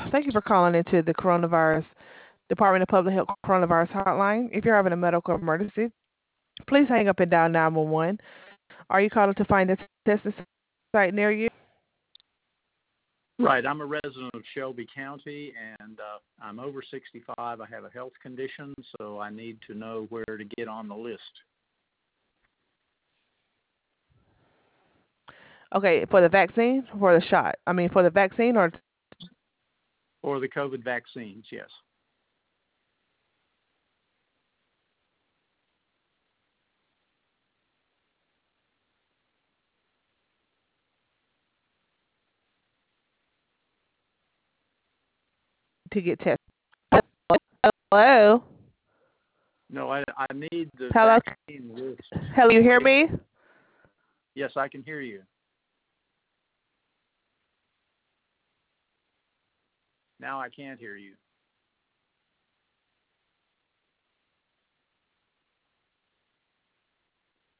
Thank you for calling into the coronavirus Department of Public Health coronavirus hotline. If you're having a medical emergency, please hang up and dial 911. Are you calling to find a testing site near you? Right. I'm a resident of Shelby County, and I'm over 65. I have a health condition, so I need to know where to get on the list. Okay, for the vaccine, for the shot. I mean, for the vaccine or For the COVID vaccines, yes. to get tested. Hello? No, I need the Hello? vaccine list. Hello, you hear me? Yes, I can hear you. Now I can't hear you.